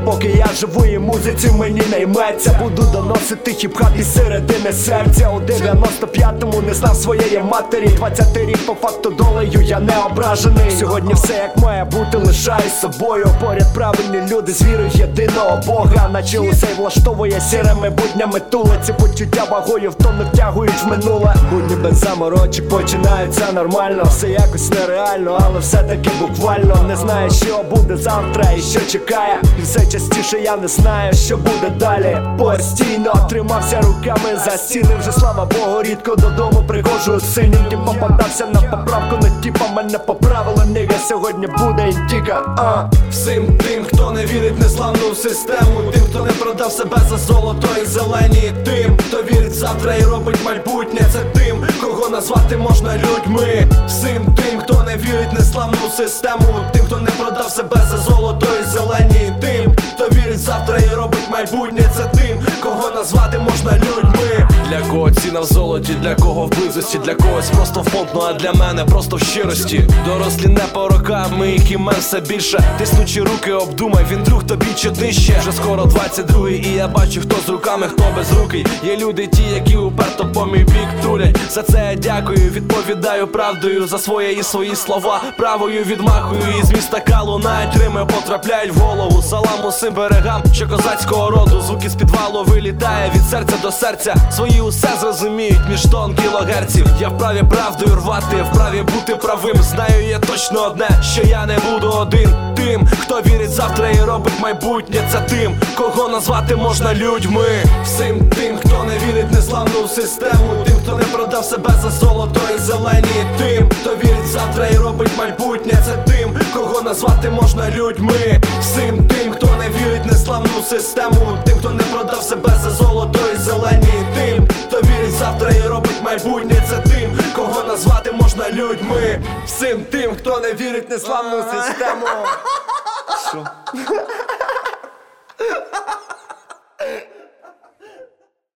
поки я живої музиці мені не йметься. Буду доносити хіп-хап із середини серця. У 95-му не знав своєї матері. 20-й рік по факту долею я не ображений. Сьогодні все як має бути, лишаюсь собою. Поряд правильні люди з вірою в єдиного Бога. Наче усе влаштовує сірими буднями тулиці. Почуття вагою в тонну втягують в минуле. Будні без заморочок починаються нормально. Все якось нереально, але все-таки буквально. Не знаю, що буде завтра і що чекає. І все частіше я не знаю, що буде далі. Постійно тримався руками за стіни. Вже слава Богу, рідко додому приходжу синім. Ті попадався на поправку, не тіпа мене поправили. Ніга, сьогодні буде інтіка. Всім тим, хто не вірить в незламну систему, тим, хто не продав себе за золото і зелені, тим, хто вірить завтра і робить майбутнє, це тим, кого назвати можна людьми. Всім тим, хто не вірить в незламну систему, тим, хто не продав себе за золото і зелені, тим, хто вірить завтра і робить майбутнє, це тим, кого назвати можна людьми. Для кого ціна в золоті, для кого в близості, для когось просто в понту, а для мене просто в щирості. Дорослі не по рокам, моїх імен все більше. Тиснучі руки, обдумай, він друг тобі чи нижче. Вже скоро 22-й і я бачу, хто з руками, хто без руки. Є люди ті, які уперто по мій бік турять. За це я дякую, відповідаю правдою за своє і свої слова. Правою відмахую, із міста лунають рими, потрапляють в голову. Салам усім берегам, що козацького роду. Звуки з підвалу вилітає від серця до серця. Свої усе зрозуміють між тонн кілогерців. Я вправі правдою рвати, вправі бути правим. Знаю я точно одне, що я не буду один. Тим, хто вірить завтра і робить майбутнє, це тим, кого назвати можна людьми. Всім тим, хто не вірить в незламну систему, тим, хто не продав себе за золото і зелені, тим, хто вірить завтра і робить майбутнє, це тим, кого назвати можна людьми. Всім тим, хто не вірить в незламну систему, тим, хто не продав себе за золото і зелені, тим, хто вірить завтра і робить майбутнє, це тим, кого назвати можна людьми. Всім тим, хто не вірить в незламну систему. Що?